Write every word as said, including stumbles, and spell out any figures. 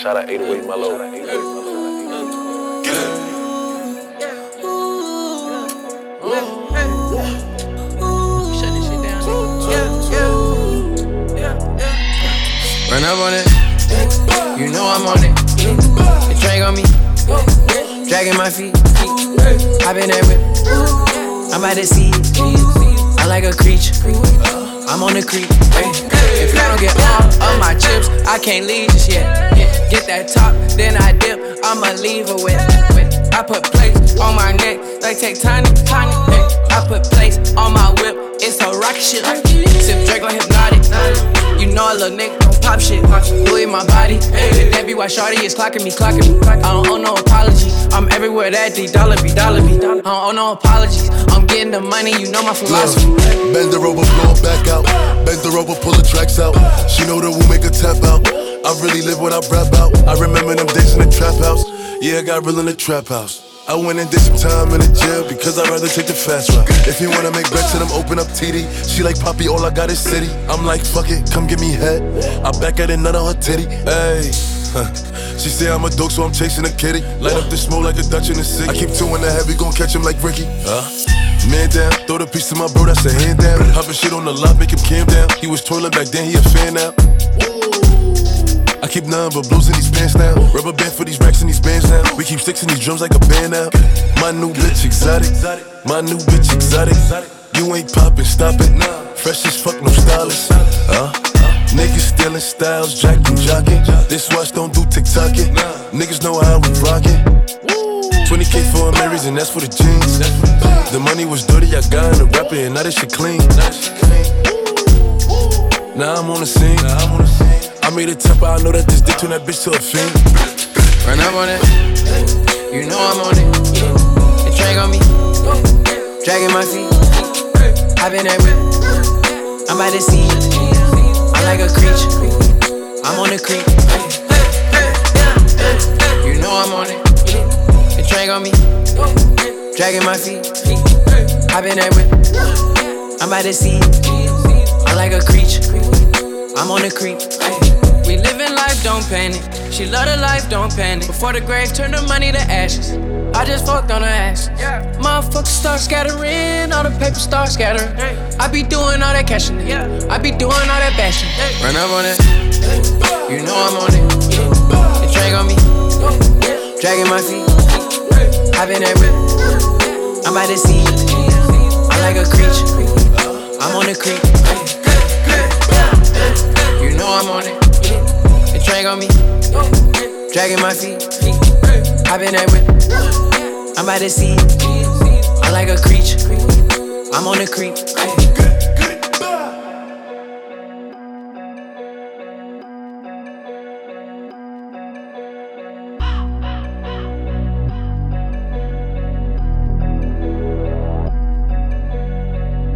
Shout out eight oh eight Mellow. Get it. Shut this shit down. Run up on it. You know I'm on it. The drag on me. Dragging my feet. I been that whip. I'm out to see it. I like a creature. I'm on the creek. If I don't get all of my chips, I can't leave just yet. Get that top, then I dip. I'ma leave her with. I put plates on my neck, like take tiny, tiny. I put plates on my whip. It's a rocket shit. Sip Drake like hypnotic. You know a little nigga don't pop shit. Louis my body. The Debbie White Shorty is clocking me, clocking me. I don't owe no apology. I'm everywhere that D dollar be, dollar be. I don't owe no apologies. I'm getting the money, you know my philosophy. Bend her over, blow her back out. Bend her over, pull the tracks out. She know that we'll make her tap out. I really live what I rap out. I remember them days in the trap house. Yeah, I got real in the trap house. I went and did some time in the jail because I'd rather take the fast route. If you wanna make bets to them, open up T D. She like, Poppy, all I got is city. I'm like, fuck it, come give me head. I back at it, nut on her titty. Hey, huh. She say I'm a dog, so I'm chasing a kitty. Light up the smoke like a Dutch in the city. I keep two in the head, we gon' catch him like Ricky. Huh? Man down, throw the piece to my bro, that's a hand down. Hoppin' shit on the lot, make him calm down. He was toilet back then, he a fan now. I keep none but blues in these pants now. Rubber band for these racks and these bands now. We keep sticks in these drums like a band now. My new bitch exotic, my new bitch exotic. You ain't poppin', stop it. Fresh as fuck, no stylist. Uh, niggas stealing styles, jacking, jocking. This watch don't do TikTokin'. Niggas know how we rockin'. twenty K for a Marys and that's for the jeans. The money was dirty, I got in the rapper and now that shit clean. Now I'm on the scene. I made a temper, I know that this dick turn that bitch to a fiend. Run up on it. You know I'm on it. The drag on me. Dragging my feet. I been that whip. I'm out to see it. I like a creature. I'm on the creek. You know I'm on it. The drag on me. Dragging my feet. I been that whip. I'm out to see it. I like a creature. I'm on the creek. We living life, don't panic. She love the life, don't panic. Before the grave, turn the money to ashes. I just fucked on her ass. Yeah. Motherfuckers start scattering, all the paper start scattering. Hey. I be doing all that cashing. Yeah. I be doing all that bashing. Hey. Run up on it. You know I'm on it. The drag on me. Dragging my feet. I been that whip. I'm out to see it. I like a creature. I'm on the creek. You know I'm on it. The drag on me. Dragging my feet. I been that whip. I'm out to see it. I like a creature. I'm on the creek.